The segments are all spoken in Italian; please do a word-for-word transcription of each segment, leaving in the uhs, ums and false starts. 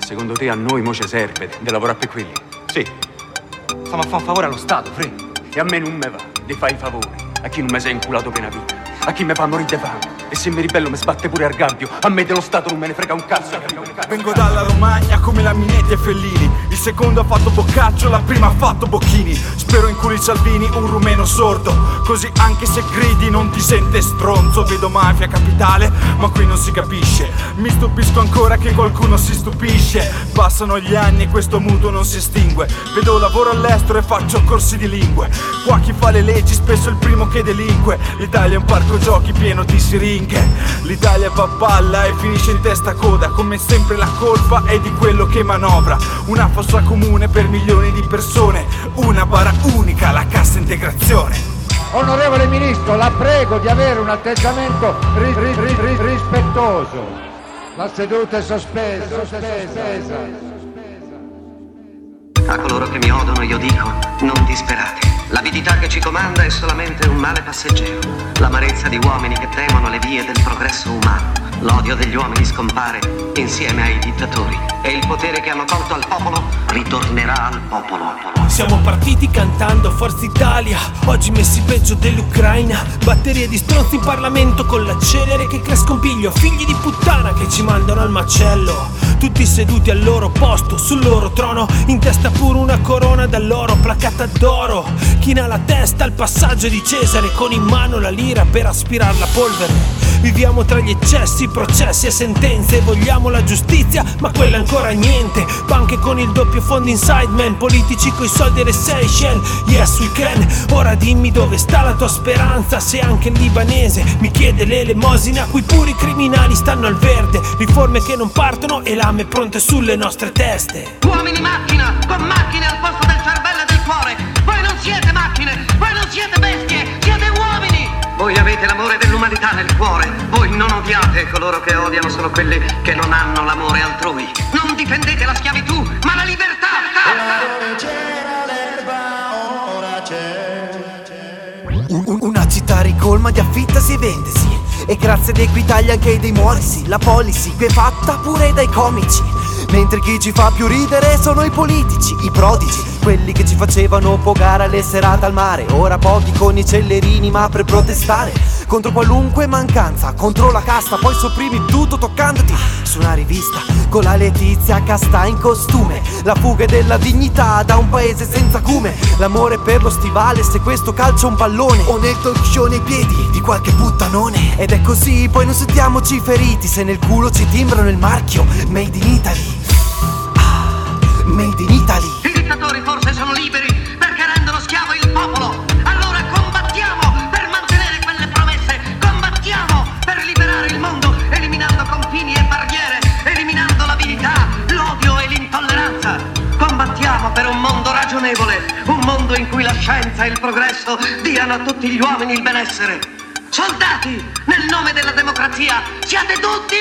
secondo te a noi mo ci serve di lavorare per quelli? Sì. Stiamo a fare un favore allo Stato, Fre. E a me non me va di fare i favori a chi non mi sei inculato per una vita, a chi mi fa morire di fame. E se mi ribello mi sbatte pure al gabbio. A me dello Stato non me ne frega un cazzo. Vengo dalla Romagna come la Minetti e Fellini. Il secondo ha fatto Boccaccio, la prima ha fatto Bocchini. Spero inculi Salvini, un rumeno sordo, così anche se gridi non ti sente stronzo. Vedo mafia capitale, ma qui non si capisce. Mi stupisco ancora che qualcuno si stupisce. Passano gli anni e questo mutuo non si estingue. Vedo lavoro all'estero e faccio corsi di lingue. Qua chi fa le leggi spesso è il primo che delinque. L'Italia è un parco giochi pieno di siringhe. L'Italia va a palla e finisce in testa coda. Come sempre la colpa è di quello che manovra. Una fossa comune per milioni di persone, una bara unica, la cassa integrazione. Onorevole Ministro, la prego di avere un atteggiamento ri- ri- ri- ri- rispettoso. La seduta è sospesa, sospesa. A coloro che mi odono io dico, non disperate. L'avidità che ci comanda è solamente un male passeggero. L'amarezza di uomini che temono le vie del progresso umano. L'odio degli uomini scompare insieme ai dittatori. E il potere che hanno tolto al popolo ritornerà al popolo. Siamo partiti cantando Forza Italia, oggi messi peggio dell'Ucraina. Batterie di stronzi in Parlamento con la celere che cresca un piglio. Figli di puttana che ci mandano al macello. Tutti seduti al loro posto, sul loro trono. In testa pure una corona d'alloro placata d'oro. China la testa al passaggio di Cesare, con in mano la lira per aspirar la polvere. Viviamo tra gli eccessi, processi e sentenze. Vogliamo la giustizia, ma quella ancora niente. Banche con il doppio fondo inside man, politici coi soldi e le Seychelles. Yes we can, ora dimmi dove sta la tua speranza. Se anche il libanese mi chiede l'elemosina, qui pure i criminali stanno al verde. Riforme che non partono e lame pronte sulle nostre teste. Uomini macchina, con macchine al posto del cervello e del cuore. Voi non siete macchine, voi non siete bestie, siete uomini. Voi avete l'amore dell'umanità nel cuore. Voi non odiate, coloro che odiano sono quelli che non hanno l'amore altrui. Non difendete la schiavitù, ma la libertà. Dove c'era l'erba, ora c'è. Un, un, una città ricolma di affittasi e vendesi. E grazie ad Equitalia anche dei Morrissey. La policy qui è fatta pure dai comici. Mentre chi ci fa più ridere sono i politici, i prodigi, quelli che ci facevano pogare alle serate al mare. Ora pochi con i cellerini ma per protestare contro qualunque mancanza, contro la casta. Poi sopprimi tutto toccandoti su una rivista con la Letizia Casta in costume. La fuga della dignità da un paese senza cume. L'amore per lo stivale se questo calcia un pallone, o nel talk show nei piedi di qualche puttanone. Ed è così, poi non sentiamoci feriti se nel culo ci timbrano il marchio Made in Italy. Made in Italy. I dittatori forse sono liberi perché rendono schiavo il popolo. Allora combattiamo per mantenere quelle promesse. Combattiamo per liberare il mondo, eliminando confini e barriere, eliminando l'avidità, l'odio e l'intolleranza. Combattiamo per un mondo ragionevole, un mondo in cui la scienza e il progresso diano a tutti gli uomini il benessere. Soldati, nel nome della democrazia, siate tutti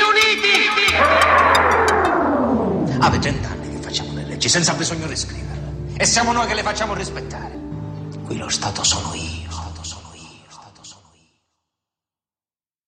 uniti! Avete vent'anni facciamo le leggi senza bisogno di scriverle e siamo noi che le facciamo rispettare. Qui lo Stato sono io.